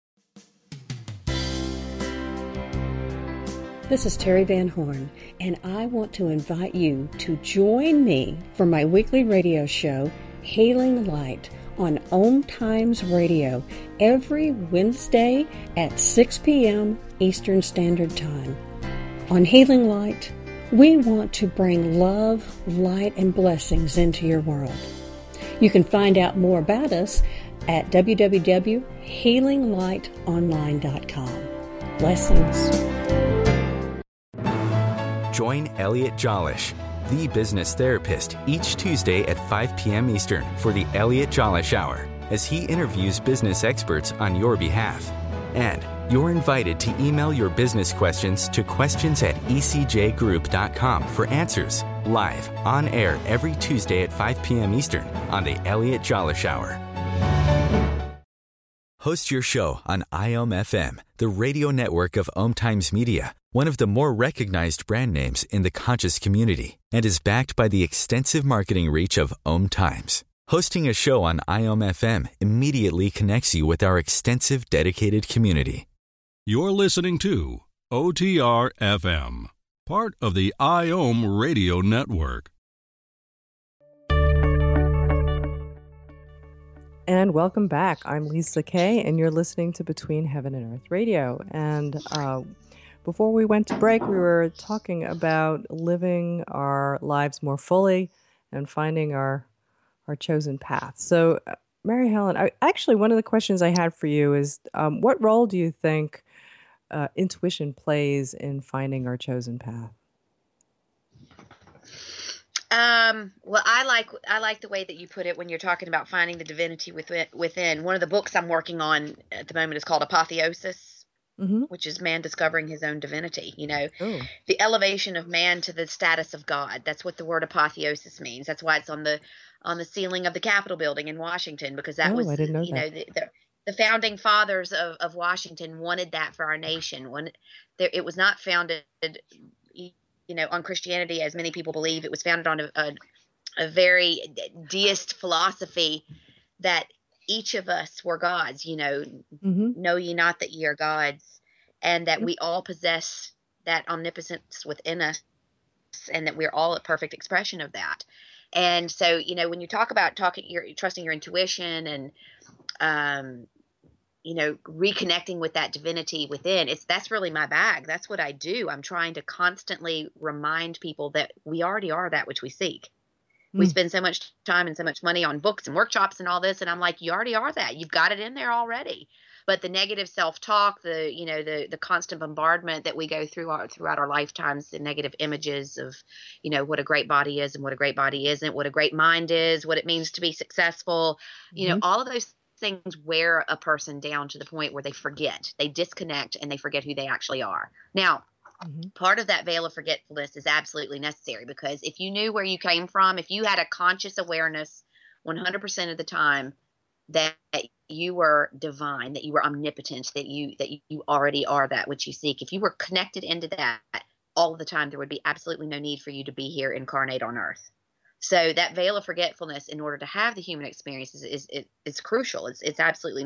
This is Terry Van Horn, and I want to invite you to join me for my weekly radio show, Hailing Light, on Om Times Radio every Wednesday at six p.m. Eastern Standard Time. On Hailing Light, we want to bring love, light, and blessings into your world. You can find out more about us at w w w dot hailing light online dot com. Blessings.
Join Elliot Jolish, the business therapist, each Tuesday at five p.m. Eastern for the Elliot Jolish Hour, as he interviews business experts on your behalf. And you're invited to email your business questions to questions at e c j group dot com for answers, live, on air every Tuesday at five p.m. Eastern on the Elliot Jolish Hour. Host your show on I O M F M, the radio network of Om Times Media, one of the more recognized brand names in the conscious community, and is backed by the extensive marketing reach of Om Times. Hosting a show on I O M F M immediately connects you with our extensive dedicated community.
You're listening to O T R F M, part of the I O M Radio Network.
And welcome back. I'm Lisa Kay, and you're listening to Between Heaven and Earth Radio. And uh, before we went to break, we were talking about living our lives more fully and finding our our chosen path. So, uh, Mary Helen, I, actually, one of the questions I had for you is, um, what role do you think uh, intuition plays in finding our chosen path?
Um, well, I like I like the way that you put it when you're talking about finding the divinity within. Within one of the books I'm working on at the moment is called Apotheosis,
Mm-hmm.
which is man discovering his own divinity. You know,
Oh.
the elevation of man to the status of God. That's what the word apotheosis means. That's why it's on the on the ceiling of the Capitol building in Washington, because that
Oh,
was,
I didn't know
you
that.
know, the, the the founding fathers of, of Washington wanted that for our nation. When there, it was not founded, you know, on Christianity, as many people believe. It was founded on a, a, a very deist philosophy that each of us were gods, you know,
Mm-hmm.
know ye not that ye are gods, and that we all possess that omnipotence within us, and that we're all a perfect expression of that. And so, you know, when you talk about talking, your trusting your intuition and, um, you know, reconnecting with that divinity within, it's that's really my bag. That's what I do. I'm trying to constantly remind people that we already are that which we seek.
Mm.
We spend so much time and so much money on books and workshops and all this, and I'm like, you already are that. You've got it in there already. But the negative self-talk, the you know, the the constant bombardment that we go through our, throughout our lifetimes, the negative images of, you know, what a great body is and what a great body isn't, what a great mind is, what it means to be successful, you know,
Mhm.
all of those things wear a person down to the point where they forget, they disconnect, and they forget who they actually are. Now,
Mhm.
part of that veil of forgetfulness is absolutely necessary, because if you knew where you came from, if you had a conscious awareness one hundred percent of the time that you were divine, that you were omnipotent, that you that you already are that which you seek, if you were connected into that all the time, there would be absolutely no need for you to be here incarnate on earth. So that veil of forgetfulness, in order to have the human experience, is is, is, is crucial. It's it's absolutely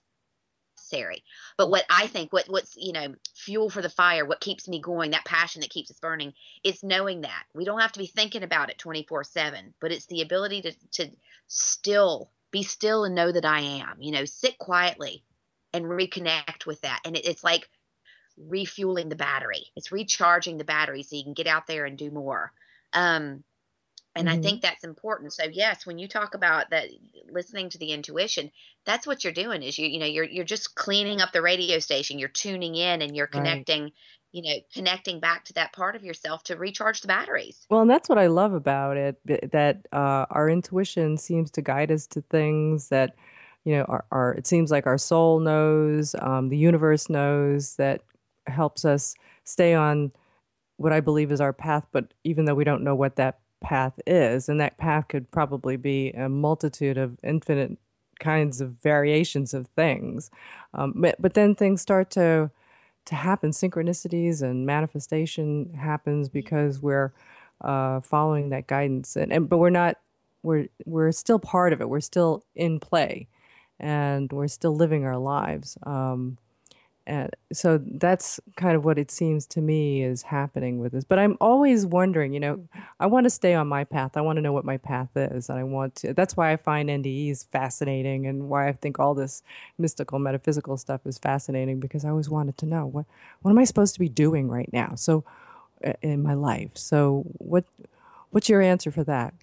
necessary. But what I think, what what's you know fuel for the fire, what keeps me going, that passion that keeps us burning, is knowing that we don't have to be thinking about it twenty-four seven, but it's the ability to to still be still and know that I am. You know, sit quietly and reconnect with that, and it, it's like refueling the battery. It's recharging the battery so you can get out there and do more. Um, And I
Mhm.
think that's important. So yes, when you talk about that, listening to the intuition, that's what you're doing. Is you you know you're you're just cleaning up the radio station. You're tuning in and you're
Right.
connecting, you know, connecting back to that part of yourself to recharge the batteries.
Well, and that's what I love about it, b- that uh, our intuition seems to guide us to things that, you know, our, our it seems like our soul knows, um, the universe knows, that helps us stay on what I believe is our path, but even though we don't know what that path is, and that path could probably be a multitude of infinite kinds of variations of things. Um, but, but then things start to to happen, synchronicities and manifestation happens because we're uh, following that guidance, and, and but we're not we're we're still part of it. We're still in play, and we're still living our lives. Um, and so that's kind of what it seems to me is happening with this. But I'm always wondering, you know, I want to stay on my path. I want to know what my path is. And I want to, that's why I find N D Es fascinating, and why I think all this mystical, metaphysical stuff is fascinating, because I always wanted to know what, what am I supposed to be doing right now? So uh, in my life. So what, what's your answer for that?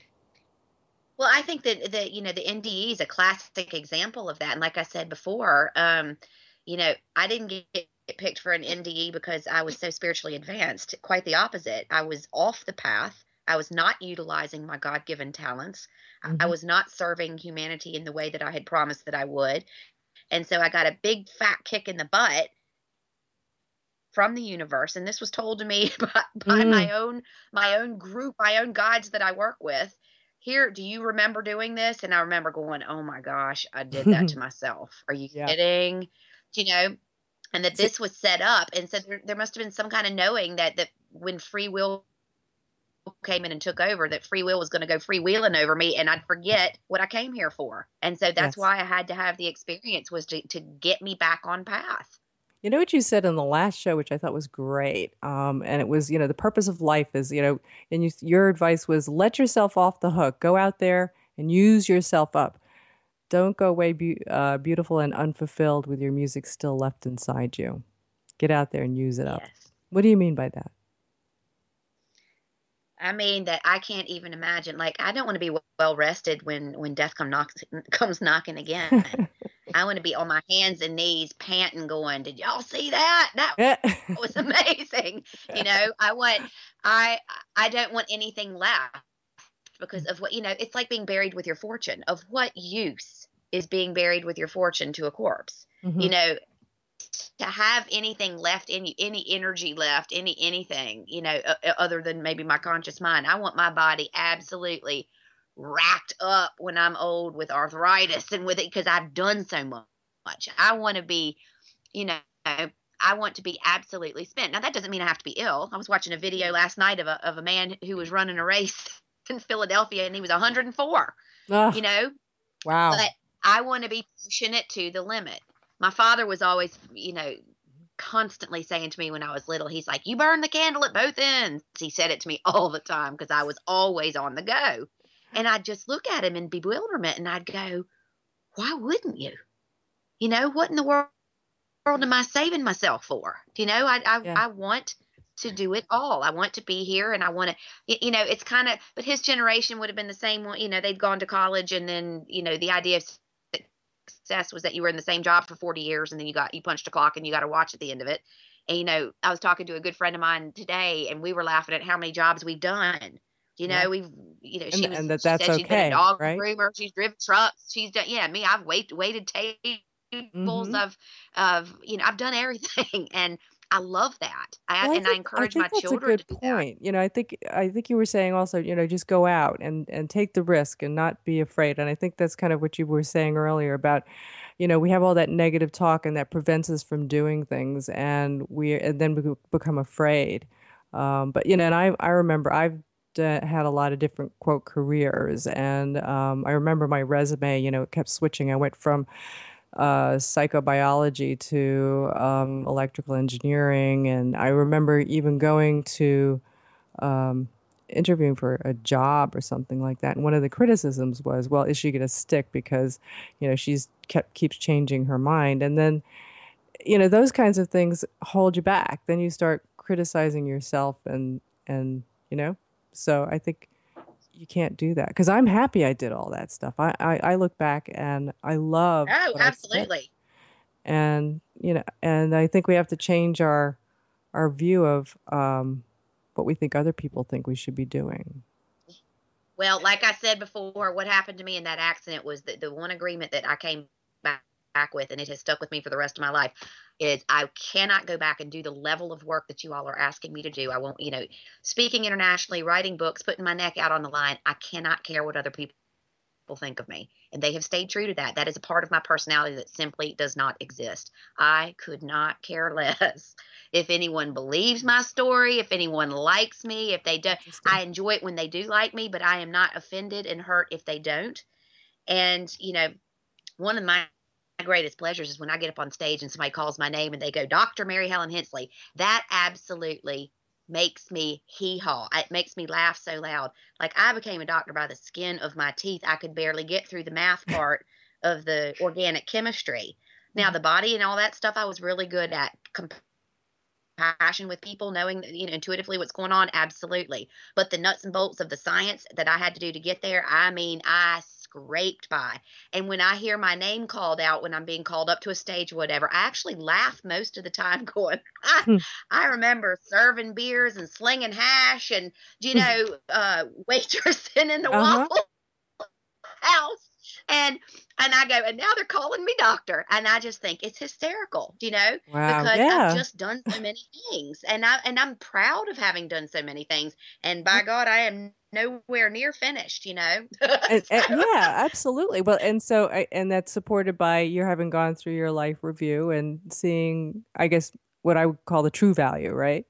Well, I think that that you know the N D E is a classic example of that. And like I said before, um, you know, I didn't get get picked for an N D E because I was so spiritually advanced. Quite the opposite. I was off the path. I was not utilizing my God-given talents. I I
Mhm.
was not serving humanity in the way that I had promised that I would. And so I got a big fat kick in the butt from the universe, and this was told to me by, by
Mm.
my own my own group, my own guides that I work with. Here, do you remember doing this? And I remember going, oh my gosh, I did that to myself. Are you
Yeah.
kidding? You know, and that
See,
this was set up. And so there, there must have been some kind of knowing that that when free will came in and took over, that free will was going to go freewheeling over me, and I'd forget what I came here for. And so that's
yes.
why I had to have the experience, was to, to get me back on path.
You know what you said in the last show, which I thought was great, um, and it was, you know, the purpose of life is, you know, and you, your advice was let yourself off the hook, go out there and use yourself up. Don't go away be- uh, beautiful and unfulfilled with your music still left inside you. Get out there and use it up.
Yes.
What do you mean by that?
I mean that I can't even imagine. Like, I don't want to be well rested when when death come knocks comes knocking again. I want to be on my hands and knees panting going, did y'all see that? That was amazing. You know, I want, I, I don't want anything left because of what, you know, it's like being buried with your fortune. Of what use is being buried with your fortune to a corpse? Mm-hmm. You know, to have anything left in you, any energy left, any, anything, you know, uh, other than maybe my conscious mind. I want my body absolutely racked up when I'm old with arthritis and with it, because I've done so much. I want to be, you know, I want to be absolutely spent. Now that doesn't mean I have to be ill. I was watching a video last night of a, of a man who was running a race in Philadelphia and he was one hundred four, oh, you know,
wow.
But I want to be pushing it to the limit. My father was always, you know, constantly saying to me when I was little, he's like, you burn the candle at both ends. He said it to me all the time because I was always on the go. And I'd just look at him in bewilderment and I'd go, why wouldn't you? You know, what in the world am I saving myself for? You know, I I, yeah. I want to do it all. I want to be here and I want to, you know, it's kind of, but his generation would have been the same one. You know, they'd gone to college and then, you know, the idea of success was that you were in the same job for forty years and then you got, you punched a clock and you got a watch at the end of it. And, you know, I was talking to a good friend of mine today and we were laughing at how many jobs we've done. You know, yeah. we've, you know, she,
and,
was,
and that
she
that's
said she's
okay,
been a dog
right?
groomer. She's driven trucks. She's done, yeah, me, I've wait, waited tables. Mm-hmm. Of, of, you know, I've done everything. And I love that. I,
well, I
and
think,
I encourage
I
my
that's
children
a good
to do
point.
that.
You know, I think, I think you were saying also, you know, just go out and, and take the risk and not be afraid. And I think that's kind of what you were saying earlier about, you know, we have all that negative talk and that prevents us from doing things and we, and then we become afraid. Um, but, you know, and I, I remember I've uh, had a lot of different quote careers and um, I remember my resume, you know, it kept switching. I went from uh, psychobiology to um, electrical engineering. And I remember even going to um, interviewing for a job or something like that. And one of the criticisms was, well, is she going to stick because, you know, she's kept keeps changing her mind. And then, you know, those kinds of things hold you back. Then you start criticizing yourself and, and, you know, so I think you can't do that because I'm happy I did all that stuff. I, I, I look back and I love.
Oh, absolutely.
And, you know, and I think we have to change our, our view of um, what we think other people think we should be doing.
Well, like I said before, what happened to me in that accident was that the one agreement that I came back, back with, and it has stuck with me for the rest of my life, is I cannot go back and do the level of work that you all are asking me to do. I won't, you know, speaking internationally, writing books, putting my neck out on the line. I cannot care what other people think of me. And they have stayed true to that. That is a part of my personality that simply does not exist. I could not care less if anyone believes my story, if anyone likes me, if they don't. I enjoy it when they do like me, but I am not offended and hurt if they don't. And, you know, one of my greatest pleasures is when I get up on stage and somebody calls my name and they go, Doctor Mary Helen Hensley. That absolutely makes me hee-haw. It makes me laugh so loud. Like I became a doctor by the skin of my teeth. I could barely get through the math part of the organic chemistry. Now the body and all that stuff I was really good at. Compassion with people, knowing, you know, intuitively what's going on. Absolutely. But the nuts and bolts of the science that I had to do to get there, I mean, I scraped by. And when I hear my name called out, when I'm being called up to a stage or whatever, I actually laugh most of the time going, I, hmm. I remember serving beers and slinging hash and, you know, uh, waitressing in the uh-huh. Waffle House. And and I go, and now they're calling me doctor. And I just think it's hysterical, you know,
wow,
because
yeah.
I've just done so many things. And, I, and I'm proud of having done so many things. And by God, I am nowhere near finished, you know.
and, and, yeah, absolutely. Well, and so, I, and that's supported by you having gone through your life review and seeing, I guess, what I would call the true value, right?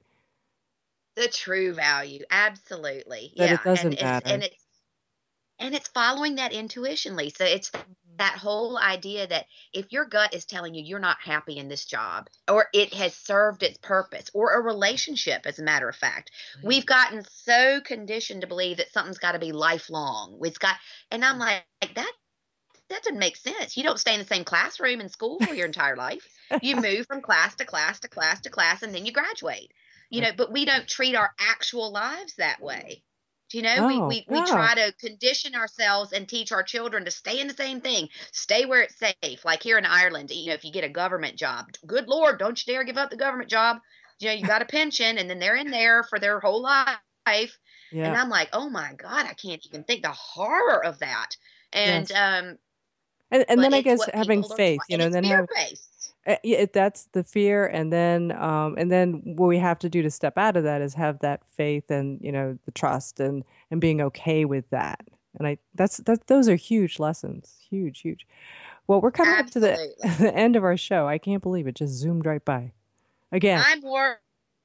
The true value. Absolutely.
That
yeah.
it doesn't
and
matter.
It's, and it's, and it's following that intuition, Lisa. It's that whole idea that if your gut is telling you you're not happy in this job, or it has served its purpose, or a relationship, as a matter of fact, mm-hmm. we've gotten so conditioned to believe that something's got to be lifelong. It's got, and I'm like, like that, that doesn't make sense. You don't stay in the same classroom in school for your entire life. You move from class to class to class to class, and then you graduate. You know, but we don't treat our actual lives that way. You know,
Oh,
we, we, we
yeah.
try to condition ourselves and teach our children to stay in the same thing, stay where it's safe. Like here in Ireland, you know, if you get a government job, good Lord, don't you dare give up the government job. You know, you got a pension and then they're in there for their whole life. And
Yeah.
I'm like, oh my God, I can't even think the horror of that. And,
Yes.
um,
And, and
but
then I
it's
guess
what
having
people are
faith,
taught,
you
and
know,
it's
and then have
fear-based.
uh, yeah, it- that's the fear, and then um, and then what we have to do to step out of that is have that faith and you know the trust and and being okay with that. And I that's that those are huge lessons, huge, huge. Well, we're coming up to the,
Absolutely.
the end of our show. I can't believe it just zoomed right by. Again,
I'm more.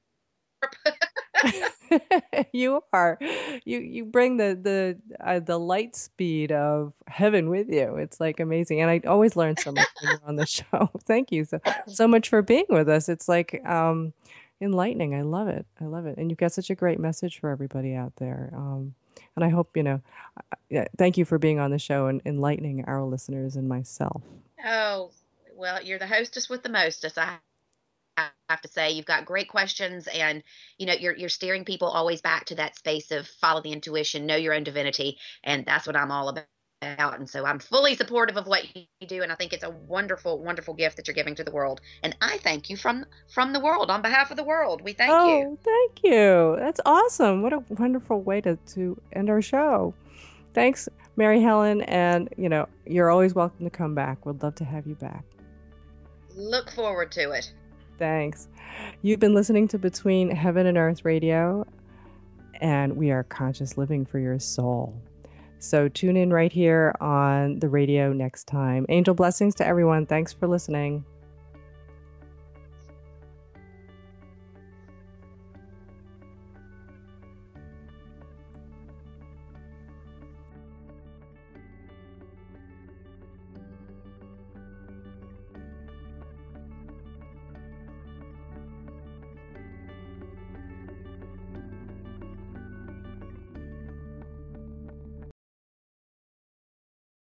you are you you bring the the uh, the light speed of heaven with you. It's like amazing, and I always learn so much when you're on the show. Thank you so so much for being with us. It's like um enlightening. I love it. I love it, and you've got such a great message for everybody out there. Um, and I hope you know. Uh, yeah, thank you for being on the show and enlightening our listeners and myself.
Oh, well, you're the hostess with the mostest. I have to say, you've got great questions, and you know, you're you're steering people always back to that space of follow the intuition, know your own divinity, and that's what I'm all about. And so I'm fully supportive of what you do, and I think it's a wonderful, wonderful gift that you're giving to the world. And I thank you from from the world, on behalf of the world. We thank
oh,
you.
thank you. That's awesome. What a wonderful way to to end our show. Thanks, Mary Helen, and you know, you're always welcome to come back. We'd love to have you back.
Look forward to it.
Thanks. You've been listening to Between Heaven and Earth Radio, and we are conscious living for your soul. So tune in right here on the radio next time. Angel blessings to everyone. Thanks for listening.